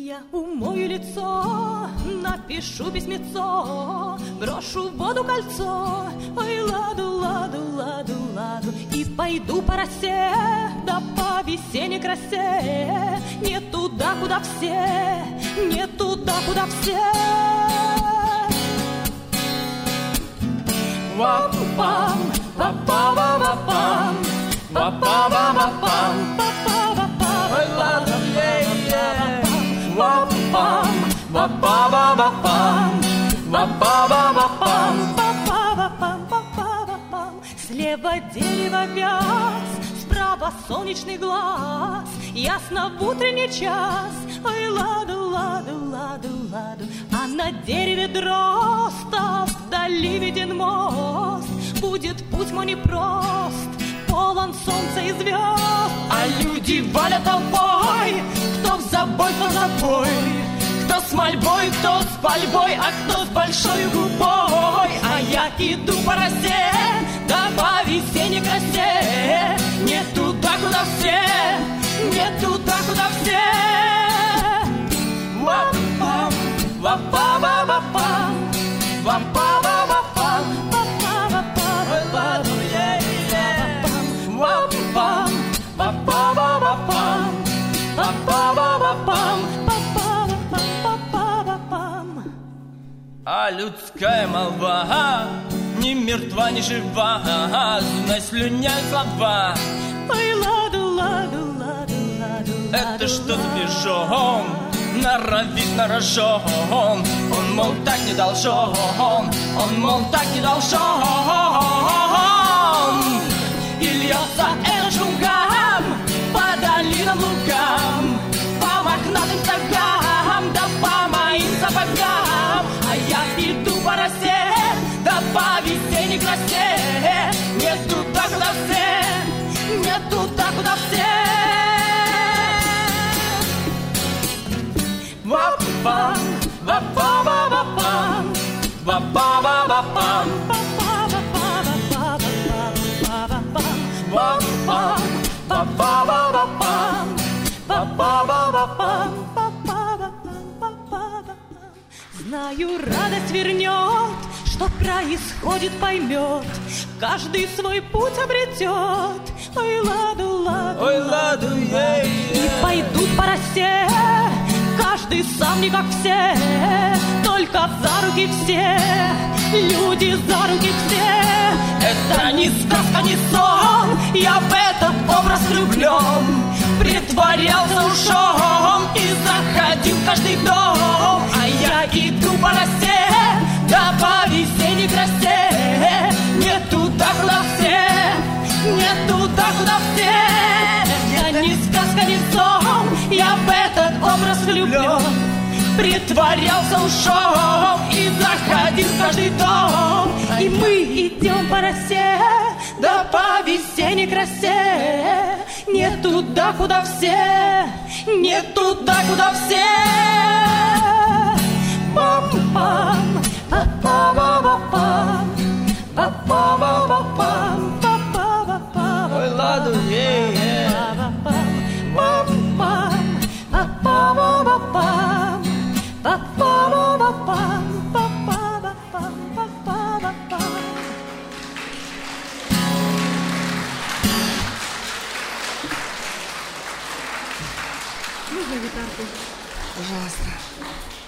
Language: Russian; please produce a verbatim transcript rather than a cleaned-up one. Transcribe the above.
Я умою лицо, напишу письмецо, брошу в воду кольцо, ой, ладу, ладу, ладу, ладу, и пойду по росе, да по весенней красе, не туда, куда все, не туда, куда все. Ва-пам, ва-па-ва-ва-пам, ва-па-ва-ва-пам, ва-па-ва-пам, ой, ладу, ва-пам, ва-па-ва-ва-пам, ва-па-ва-ва-пам, ва-па-ва-пам, ва-па-ва-пам. Слева дерево вяз, справа солнечный глаз, ясно в утренний час, ой, ладу, ладу, ладу, ладу. А на дереве дрозд, а вдали виден мост, будет путь мой непрост, полон солнца и звезд. А люди валят толпой, кто в забой, кто в забой, кто с мольбой, кто с пальбой, а кто с большой губой. А я иду по росе, да по весенней красе, не туда, куда все, не туда, куда все. Ва-пам, ва-па-ва-ва-пам, ва-па-ва-ва-пам, ва-па-ва-пам, ой, ладу, е-е. Ва-пам, ва-па-ва-ва-пам, ва-па-ва-ва-пам, ва-па-ва-пам. А людская молва ни мертва, ни жива, знай слюняют слова. Ой, ладу, ладу, ладу, ладу. Это что за пижон? Норовит на рожон. Он, мол, так не должен. Он, мол, так не должен. И льется эл шугам по долинам лугам, по мохнатым стогам, да по моим сапогам. А я иду по росе, да по весенней красе, не туда, куда все, не туда, куда все. Ва-пам, ва-па-ва-ва-пам, ва-па-ва-ва-пам, ва-пам, ва-па-ва-ва-пам, ва-па-ва-ва-пам. Знаю, радость вернет, что происходит, поймет, каждый свой путь обретет. Ой, ладу, ладу, ой, ладу, ей, и пойдут по росе, каждый сам не как все, только за руки все, люди за руки все. Это не сказка, не сон, я в этот образ влюблен, притворялся ушом и заходил в каждый дом. А я иду по росе, да по весенней красе, не туда, куда все, не туда, куда все. Это не сказка, не сон, я в этот образ влюблен, притворялся ушом и заходил в каждый дом. И мы идем по росе, да по весенней красе, не туда, куда все, не туда, куда все. Пам-пам, па-па-па-па-пам, па-па-па-па-пам, па-па-па-пам. ой, ладу, ей, пам-пам, па-па-па-па-пам, па-па-па-па-пам, па-па-па-пам, па-па-па-пам. Можно гитарку? Пожалуйста.